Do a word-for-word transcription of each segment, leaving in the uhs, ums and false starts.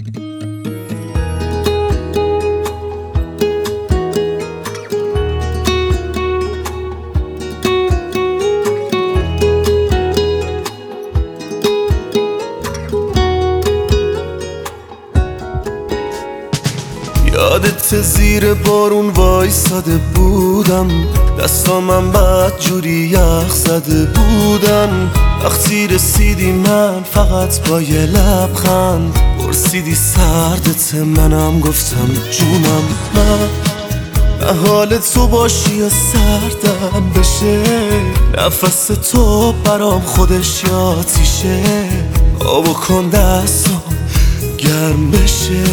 یادت زیر بارون وایساده بودم، دستامم بد جوری یخ زده بودن. وقتی رسیدی من فقط با یه لبخند پرسیدی سردت، منم گفتم جونم. من نه حال تو باشی یا سردم بشه، نفس تو برام خودش آتیشه. آب کن دستام گرم بشه،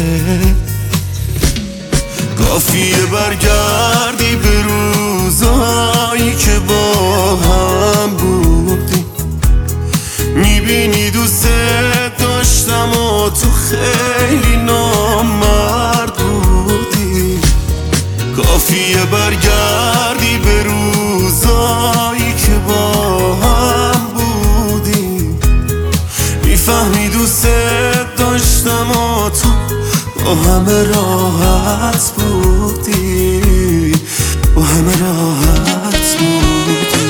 کافیه برگردی به روزایی که با هم بودیم. میبینی دوست داشتم و تو خیلی نامرد بودی. کافیه برگردی به روزایی که با هم بودیم. میفهمی دوست داشتم و تو با همه راحت بودی، با همه راحت بودی.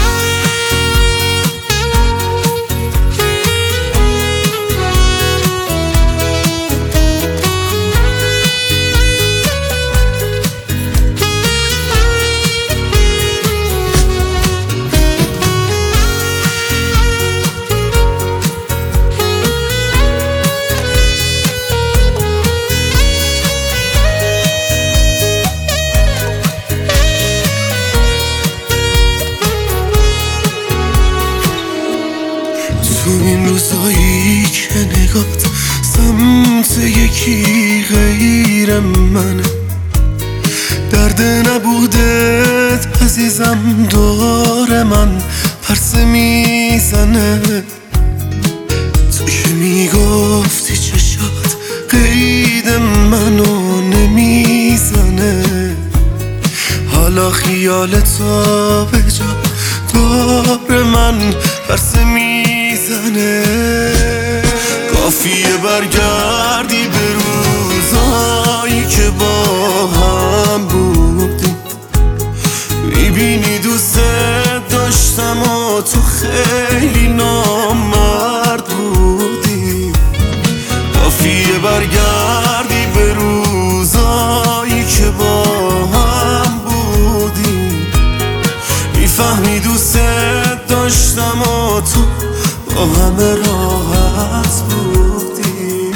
تو این روزایی که نگات سمت یکی غیر منه، درد نبودت عزیزم دور من پرسه میزنه. تو که میگفتی چشات قید منو نمیزنه، حالا خیال تو به جا دور من پرسه میزنه. کافیه برگردی به روزایی که با هم بودیم. میبینی دوست داشتم و تو خیلی نامرد بودی. کافیه برگردی به روزایی که با هم بودیم. میفهمی دوست داشتم و تو با همه راحت بودی.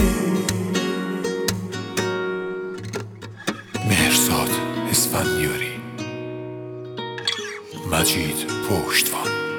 مهرزاد اسفندیاری، مجید پشتوان.